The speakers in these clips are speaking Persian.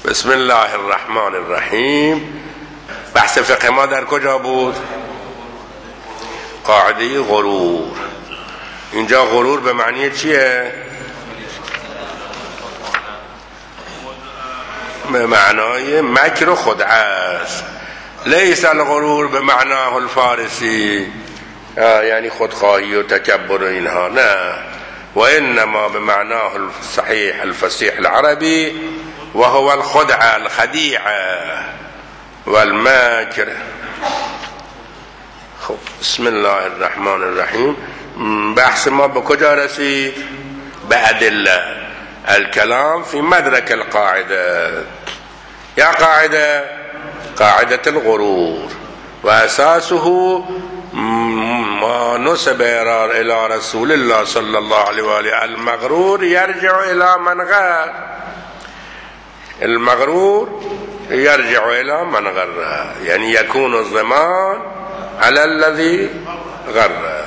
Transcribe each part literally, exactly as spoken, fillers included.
بسم الله الرحمن الرحیم. بحث فقه ما در کجا بود؟ قاعده غرور. اینجا غرور به معنی چیه؟ به معنای مکر و خدعه است. لیس الغرور به معناه الفارسی، یعنی خودخواهی و تکبر و اینها، نه، و انما به معناه الصحیح الفصیح العربی و هو الخدعه الخدیعه والمکر. خب بسم الله الرحمن الرحیم. بحث ما به کجا رسید؟ به ادله الكلام في مدرك القاعده. یا قاعده قاعده الغرور و اساسه ما نسب الى رسول الله صلى الله عليه وآله. المغرور يرجع الى من غر، المغرور يرجع الى من غر، يعني يكون الضمان على الذي غر.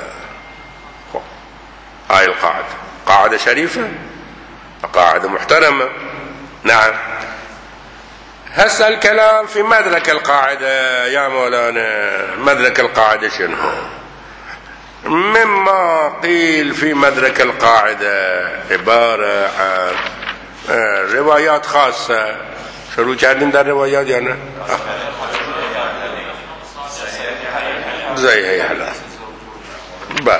هاي القاعده قاعده شريفه، قاعده محترمه. نعم. هسه الكلام في مدرك القاعده يا مولانا. مدرك القاعده شنو؟ مما قيل في مدرك القاعده عباره عن روایات خاصه. شروع کردیم در روایات یا نه؟ زي حالا بله.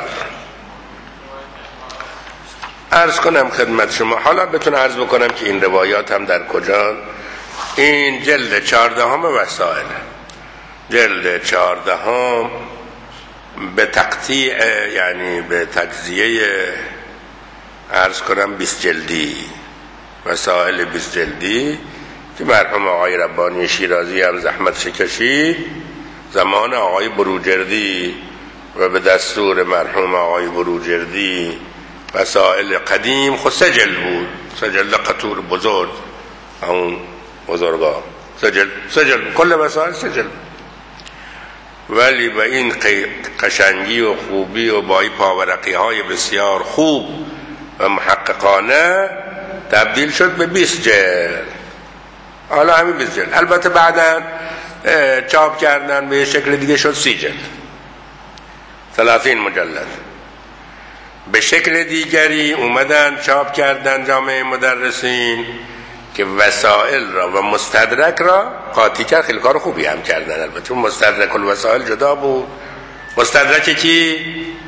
عرض کنم خدمت شما، حالا بتون عرض بکنم که این روایات هم در کجا. این جلد چهاردهم وسائل، جلد چهاردهم به تقطیع، یعنی به تجزیه عرض کنم بیست جلدی، وسائل بیست جلدی که مرحوم آقای ربانی شیرازی هم زحمت شکشید زمان آقای بروجردی و به دستور مرحوم آقای بروجردی. وسائل قدیم خود سجل بود، سجل قطور بزرگ، اون بزرگا سجل سجل کل وسائل سجل. ولی به این قشنگی و خوبی و با این پاورقی های بسیار خوب و محققانه تبدیل شد به بیست جلد. حالا همین بیست جلد البته بعدا چاپ کردن به شکل دیگه شد سی جلد، ثلاثین مجلد. به شکل دیگری اومدن چاپ کردن جامعه مدرسین که وسائل را و مستدرک را قاطی کرد. خیلی کار خوبی هم کردن البته. مستدرک الوسائل جدا بود. مستدرک کی؟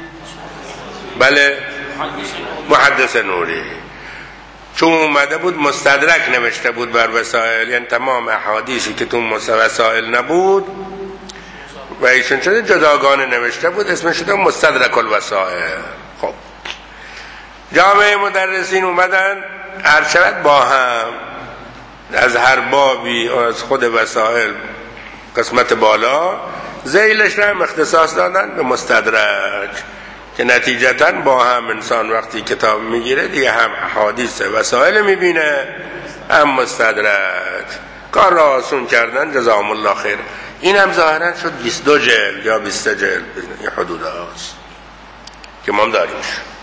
بله، محدث نوری. چون اومده بود مستدرک نوشته بود بر وسائل، یعنی تمام احادیثی که تو وسائل نبود و ایشون شده جداگانه نوشته بود، اسمش شده مستدرک الوسائل. خب جامعه مدرسین اومدن ارشد با هم از هر بابی از خود وسائل قسمت بالا ذیلش هم اختصاص دادن به مستدرک، که نتیجتا با هم انسان وقتی کتاب میگیره دیگه هم احادیث وسائل میبینه هم مستدرک. کار را آسون کردن، جزاهم الله خیر. این هم ظاهرا شد بیست و دو جلد یا بیست جلد، این حدود هاست که ما هم داریمش.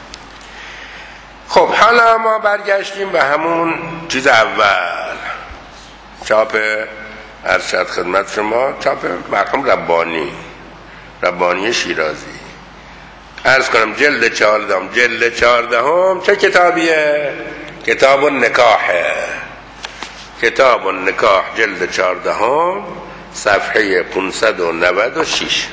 خب حالا ما برگشتیم به همون چیز اول، چاپ ارشد خدمت شما، چاپ مرحوم ربانی ربانی شیرازی. عرض کنم جلد چهاردهم جلد چهاردهم چه کتابیه؟ کتاب النکاح. کتاب النکاح جلد چهاردهم صفحه پانصد و نود و شش.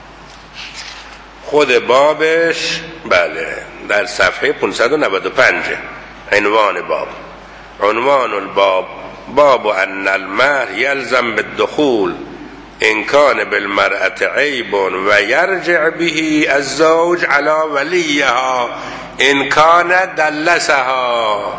خود بابش بله در صفحه پانصد و نود و پنج. عنوان باب، عنوان الباب باب ان المهر یلزم بالدخول ان کان بالمرأة عیب و یرجع به الزوج علی ولیها ان کان دلسها.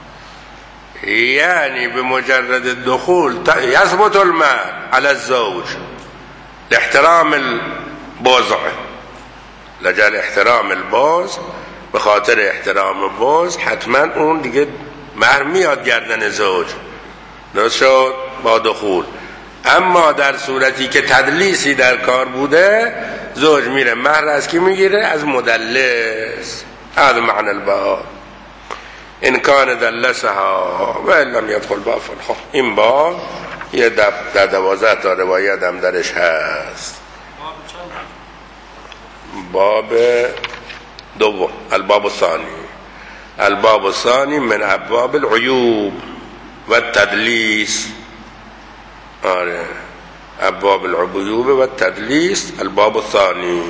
یعنی به مجرد الدخول یثبت المهر علی الزوج لاحترام البضع، لجل احترام البضع، به خاطر احترام البضع حتما اون دیگه مهر میاد گردن زوج، درست شد، با دخول. اما در صورتی که تدلیسی در کار بوده، زوج میره مهر از کی میگیره؟ از مدلس. هذا معنی الباب. ان کان دلسها و لم یدخل بافل. خب این باب یه در دوازده تا روایت هم درش هست. باب دوم الباب الثانی، الباب الثانی من ابواب العیوب و التدلیس. آره ابواب العیوب و التدلیس الباب الثانی،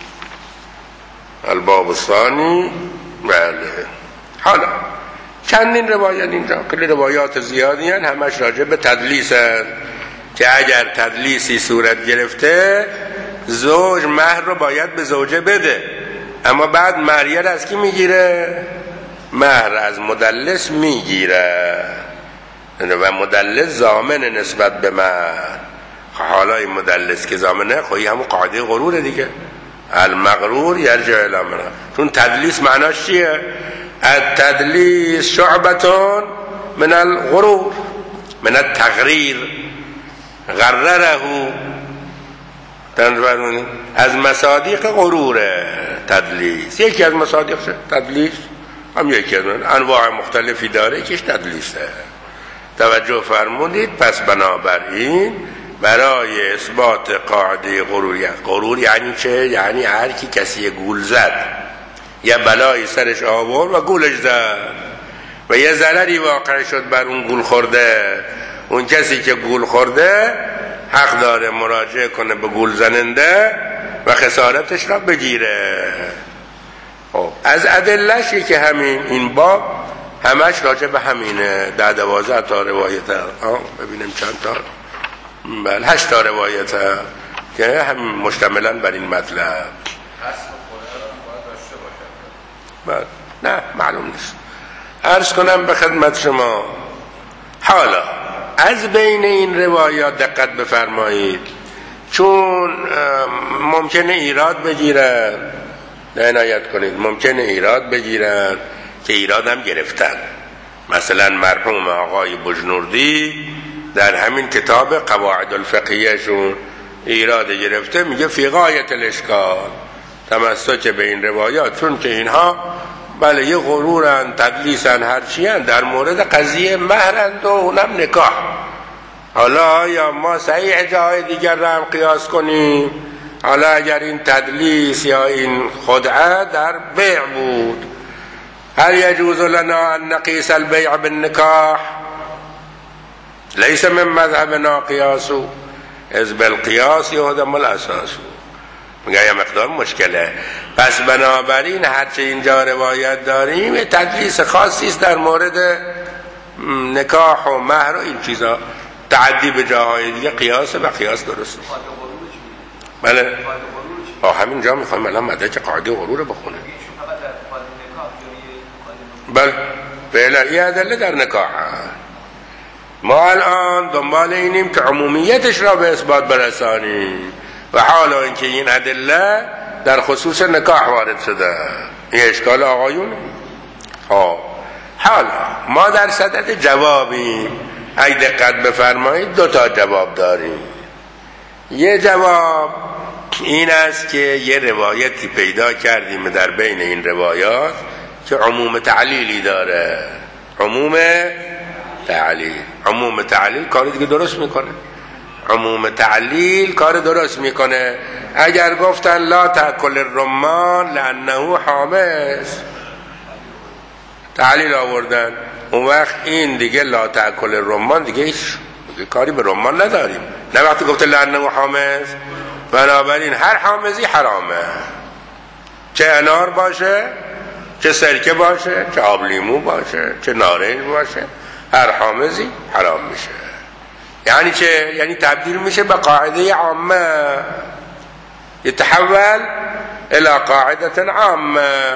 الباب الثانی. بله حالا چندین روایت اینجا، کلی روایات زیادی هست، همش راجع به تدلیس هست که اگر تدلیسی صورت گرفته زوج مهر رو باید به زوجه بده، اما بعد مهریه از کی میگیره؟ مهر از مدلس میگیره و مدلس ضامن نسبت به مهر. حالا این مدلس که ضامنه خواهی همون قاعده غروره دیگه، المغرور یرجع الی منه. چون تدلیس معناش چیه؟ التدلیس شعبتون من الغرور من التغریر، غرره از مصادیق غروره تدلیس. یکی از مصادیق تدلیس هم یکی از انواع مختلفی داره، یکیش تدلیسه. توجه فرمودید؟ پس بنابراین برای اثبات قاعده غروری، غرور یعنی چه؟ یعنی هر کی کسی گول زد یا بلایی سرش آورد و گولش زد و یه ضرری واقع شد بر اون گول خورده، اون کسی که گول خورده حق داره مراجعه کنه به گول زننده و خسارتش را بگیره. خب از ادله‌شی که همین این باب همش راجع به همینه. در دوازده تا روایت ببینیم چند تا، بله هشت تا روایت که همین مشتملن بر این مطلب. بله نه معلوم نیست. عرض کنم به خدمت شما، حالا از بین این روایات دقت بفرمایید، چون ممکنه ایراد بگیرن، عنایت کنید، ممکنه ایراد بگیرن که ایراد هم گرفتن. مثلا مرحوم آقای بجنوردی در همین کتاب قواعد الفقهیه شون ایراد گرفته، میگه فی غایت الاشکال تمسک به این روایات، چون که اینها بله یه غرورن، تدلیسن، هرچیان در مورد قضیه مهرند و اونم نکاح. حالا یا ما صحیح جای دیگر رو هم قیاس کنیم، حالا اگر این تدلیس یا این خدعه در بیع بود، هل یجوز لنا ان نقیس البیع بالنکاح؟ لیس من مذهبنا قیاس از بالقیاس یهدم الاساس. میگه یه مقدار مشکله. پس بنابراین هرچه اینجا روایت داریم تدلیس خاصی است در مورد نکاح و مهر و این چیزا، تعدی به جاهای دیگه قیاس و قیاس درست. بله با همین جا میخوایم الان مدرک قاعده غرور بخونه. بله بله یه ادله در نکاح. ما الان دنبال اینیم که عمومیتش را به اثبات برسانیم و حالا اینکه این ادله در خصوص نکاح وارد شده، این اشکال آقایون. ها حالا ما در صدد جوابیم، اگه دقت بفرمایید دو تا جواب داریم. یه جواب این است که یه روایتی پیدا کردیم در بین این روایات که عموم تعلیلی داره. عموم تعلیل، عموم تعلیل کار دیگه درست میکنه. عموم تعلیل کار درست میکنه. اگر گفتن لا تاکل الرمان لانه حامض، تعلیل آوردن، اون وقت این دیگه لا تاکل الرمان دیگه هیچ کاری به رمان نداریم. نه وقتی گفته لانه حامض، بنابراین هر حامضی حرامه، چه انار باشه، چه سرکه باشه، چه آب لیمو باشه، چه نارنج باشه، هر حامضی حرام میشه. یعنی چه؟ یعنی تبدیل میشه به قاعده عامه، يتحول الى قاعده عامه،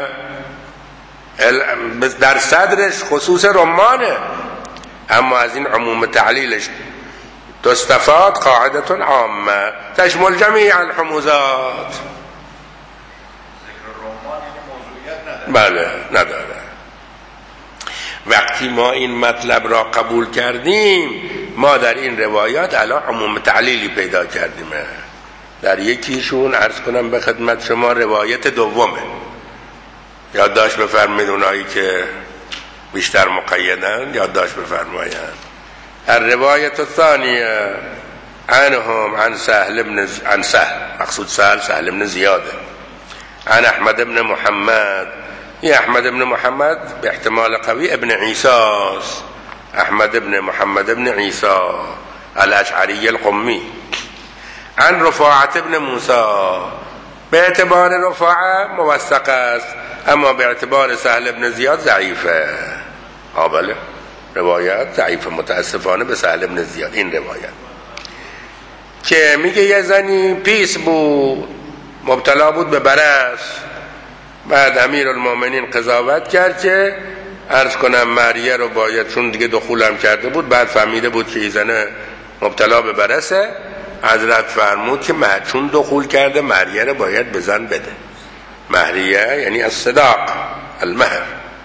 در صدرش خصوص رمانه، اما از این عموم تعلیلش تستفاد قاعده عامه تشمل جمیع الحموزات. بله نداره. وقتی ما این مطلب را قبول کردیم، ما در این روایات الان عموم تعلیلی پیدا کردیم. در یکیشون عرض کنم به خدمت شما روایت دومه، یادداشت بفرمایید اونایی که بیشتر مقیدن یادداشت بفرمایند. الروایت الثانیه عنهم عن سهل بن عن سهل مقصود سهل سهل بن زیاده عن احمد بن محمد. یہ احمد بن محمد به احتمال قوی ابن عیسی، احمد بن محمد بن عیسی الاشعری القمی. عن رفاعة بن موسی، به اعتبار رفاعه موثق است اما به اعتبار سهل بن زیاد ضعیفه. ها بله روایت ضعیفه متاسفانه به سهل بن زیاد. این روایت که میگه یه زنی پیس بود مبتلا بود به برص، بعد امیر المومنین قضاوت کرد که عرض کنم مریه رو باید، چون دیگه دخولم کرده بود، بعد فهمیده بود که این زنه مبتلا به برصه، حضرت فرمود که چون دخول کرده مریه رو باید به زن بده. مهریه یعنی الصداق المهر.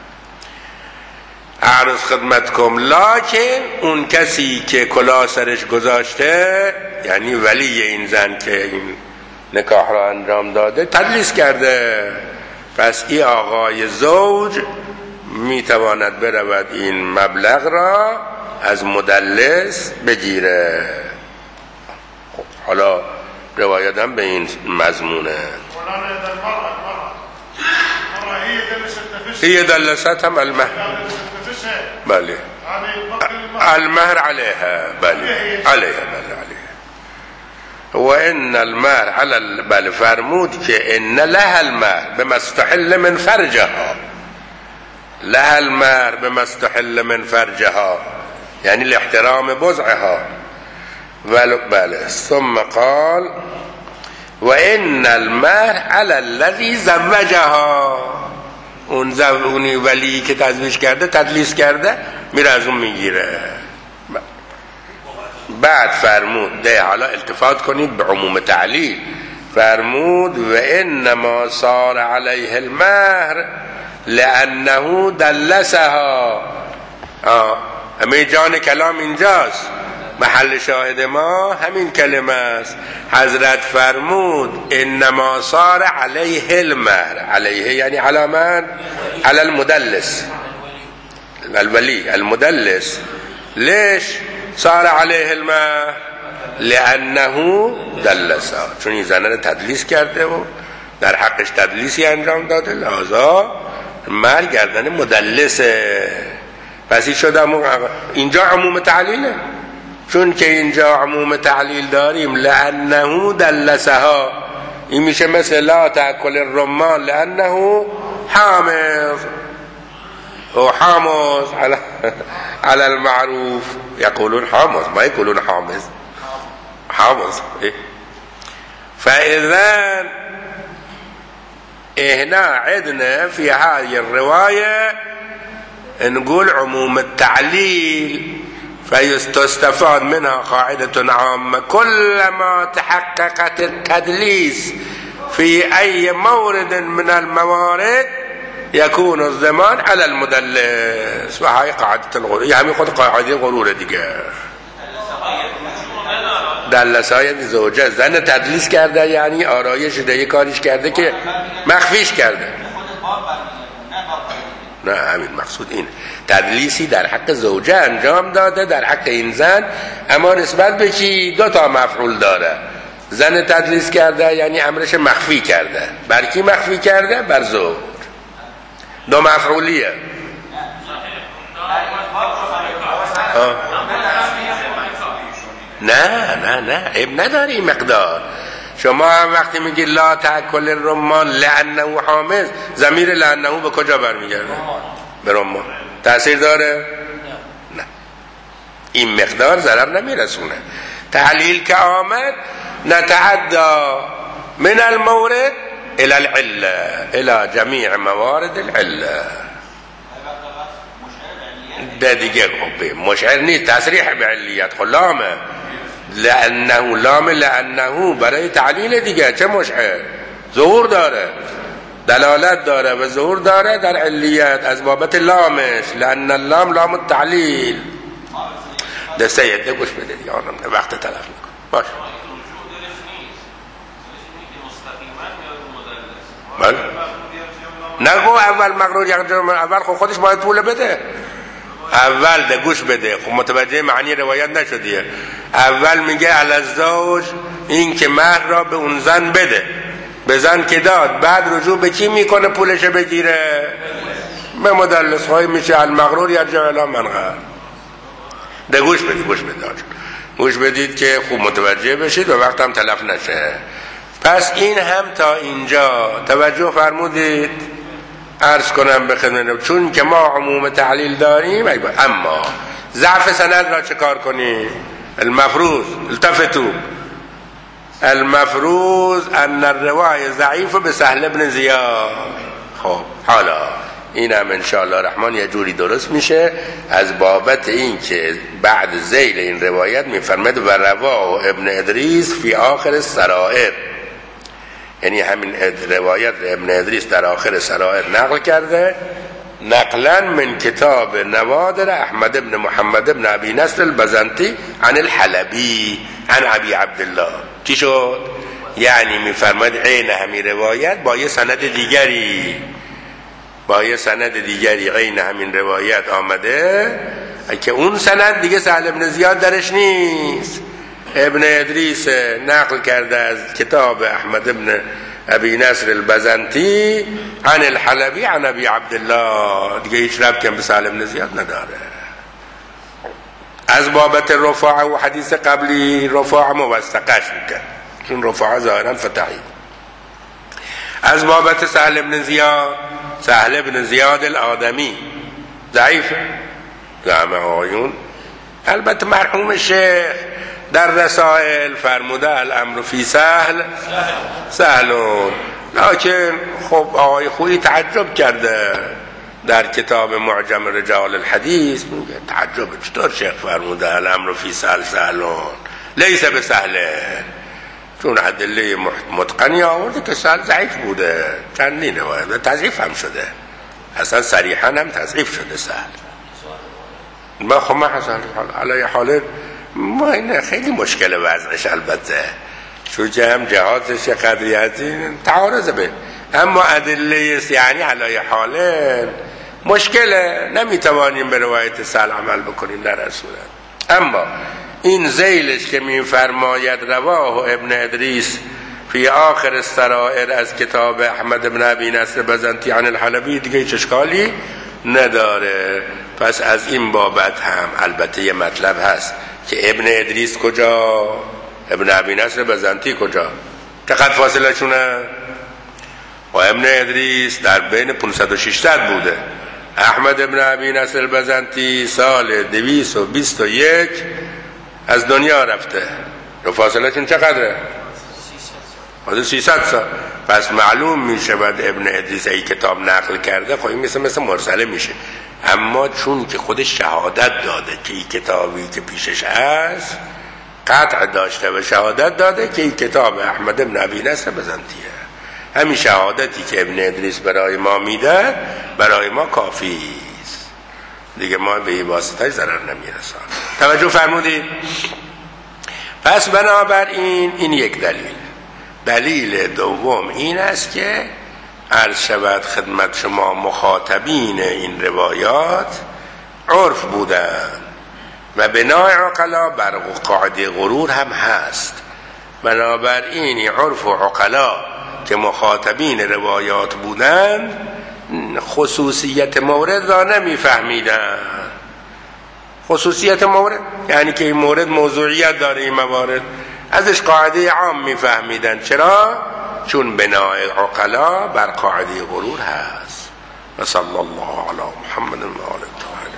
عرض خدمت کم لکن اون کسی که کلاه سرش گذاشته یعنی ولی این زن که این نکاح را انجام داده تدلیس کرده، پس این آقای زوج میتواند برود این مبلغ را از مدلس بگیره. خب حالا روایت هم به این مضمونه. هي دلستهم المهر بله المهر عليها بله عليها بله عليها وان المهر على بله فرمود که ان لها المهر بما استحل من فرجها، لها المهر بما استحل من فرجها يعني لاحترام بضعها. بله ثم قال وان المهر على الذي زوجها، اون زبونی ولی که تزویج کرده تدلیس کرده میره از اون میگیره. بعد فرمود ده حالا التفات کنید به عموم تعلیل، فرمود و انما صار علیه المهر لانه دلسها. همه جان کلام اینجاست، محل شاهد ما همین کلمه است. حضرت فرمود انما صار علیه المهر، علیه یعنی علامت علی المدلس الولی المدلس. ليش صار علیه المهر؟ لانه دلسا، چون این زنه تدلیس کرده و در حقش تدلیسی انجام داده، لذا مهر گردن مدلسه. پس این شده اینجا عموم تعلیله، چون که اینجا عموم تعلیل داریم لانه دلسها، این میشه مثل لا تاکل الرمان لانه حامض و حامض على, على المعروف يقولون حامض ما يقولون حامض حامض. فاذا هنا عندنا في هذه الروايه نقول عموم التعليل، فيستفاد منها قاعدة عامة كلما تحققت التدليس في أي مورد من الموارد يكون الضمان على المدلس. وهي قاعدة الغرور، يعني خود قاعدة الغرور دیگه. دلسای زوجه زن تدلیس کرده یعنی آرایش ده یه کاریش کرده که مخفیش کرده. نه همین مقصود این تدلیسی در حق زوجه انجام داده در حق این زن، اما نسبت به چی؟ دو تا مفعول داره. زن تدلیس کرده یعنی امرش مخفی کرده. بر کی مخفی کرده؟ بر زوج. دو مفعولیه. آه. نه نه نه اب نداره این مقدار. شما هم وقتی میگی لا تاکل الرمان لانه حامض، ضمیر لانه به کجا برمیگرده؟ به رمان. تأثیر داره؟ نه. این مقدار ضرر نمیرسونه. تحلیل که آمد نتعدا من المورد الى العله الى جمیع موارد العله. ده دیگه مشعر نیست، تصریح به علیت خلامه لانه لام لانه برای تعلیل دیگه. چه مشعر؟ ظهور داره، دلالت داره و ظهور داره در علیت از بابت لامش، لان اللام لام التعلیل. ده سید ده گوش بده دیگه، آنم وقت تلف میکن باش. بله نگو اول مقرور یک جمعه اول خودش باید پول بده. اول ده گوش بده، خب متوجه معنی روایت نشدیه. اول میگه الزوج این که مهر را به اون زن بده، به زن که داد، بعد رجوع به کی میکنه پولش بگیره؟ به مدلس های میشه المغرور یا جعلا منغر. ده گوش بدید گوش بدید گوش بدید که خوب متوجه بشید و وقت هم تلف نشه. پس این هم تا اینجا توجه فرمودید. عرض کنم به خدمتتون چون که ما عموم تحلیل داریم، اما ضعف سند را چه کار کنیم؟ المفروض التفتو المفروض ان الروایه ضعیف به سهل بن زیاد. خب حالا اینم انشاءالله الرحمن یه جوری درست میشه از بابت این که بعد ذیل این روایت میفرمد و رواه ابن ادریس فی آخر سرائر، یعنی همین روایت ابن ادریس در آخر سرائر نقل کرده، نقلا من کتاب نوادر احمد ابن محمد ابن ابی نصر البزنطی عن الحلبی عن ابی عبدالله. چی شد؟ یعنی میفرماید عین همین روایت با یه سند دیگری با یه سند دیگری عین همین روایت آمده که اون سند دیگه سهل ابن زیاد درش نیست. ابن ادریس نقل کرده از کتاب احمد ابن ابی نصر البزنطی عن الحلبی عن ابی عبدالله، دیگه هیچ ربطی به سهل ابن زیاد نداره. از بابت رفاعه و حدیث قبلی رفاعه موثقش میکرد چون رفاعه ظاهرا فتحی. از بابت سهل ابن زیاد، سهل ابن زیاد الآدمی ضعیفه جامع آیون. البته مرحوم شیخ در رسائل فرموده الامر فی سهل سهلون، لکن خب آقای خویی تعجب کرده در کتاب معجم رجال الحدیث، میگه تعجب چطور شیخ فرموده الامر فی سهل سهلون لیس به سهله، چون ادله متقنی آورده که سهل ضعیف بوده، چندین روایت تضعیف هم شده، اصلا صریحا هم تضعیف شده سهل. ما خب ما حسن علی حال ما این خیلی مشکل وضعش، البته چون که هم جهازش قدریتی تعارض به، اما ادله یعنی علی حاله مشکله، نمیتوانیم به روایت سهل عمل بکنیم در اصول. اما این ذیلش که میفرماید رواه ابن ادریس فی آخر السرائر از کتاب احمد ابن ابی نصر بزنطی عن الحلبی دیگه هیچ اشکالی نداره. پس از این بابت هم البته یه مطلب هست که ابن ادریس کجا، ابن ابی نصر بزنطی کجا، چقدر فاصله شونه؟ و ابن ادریس در بین پانصد و شصت بوده، احمد ابن ابی نصر بزنطی سال دویست و بیست و یک از دنیا رفته، و فاصله شون چقدره؟ حدود سیصد سال. پس معلوم میشه بعد ابن ادریس ای کتاب نقل کرده، خب این مثل مثل مرسله میشه، اما چون که خودش شهادت داده که این کتابی که پیشش هست قطع داشته و شهادت داده که این کتاب احمد ابن ابی نصر بزنطیه، همین شهادتی که ابن ادریس برای ما میده برای ما کافی است دیگه، ما به این واسطه ضرر نمیرسان. توجه فرمودید؟ پس بنابراین این یک دلیل. دلیل دوم این است که عرض شود خدمت شما مخاطبین این روایات عرف بودند و بنای عقلا بر قاعده غرور هم هست. بنابراین این عرف و عقلا که مخاطبین روایات بودند خصوصیت مورد را نمیفهمیدند. خصوصیت مورد یعنی که این مورد موضوعیت داره، این موارد ازش قاعده عام میفهمیدن. چرا؟ چون بنای عقلا بر قاعده غرور هست. و صلی الله علی محمد و آله.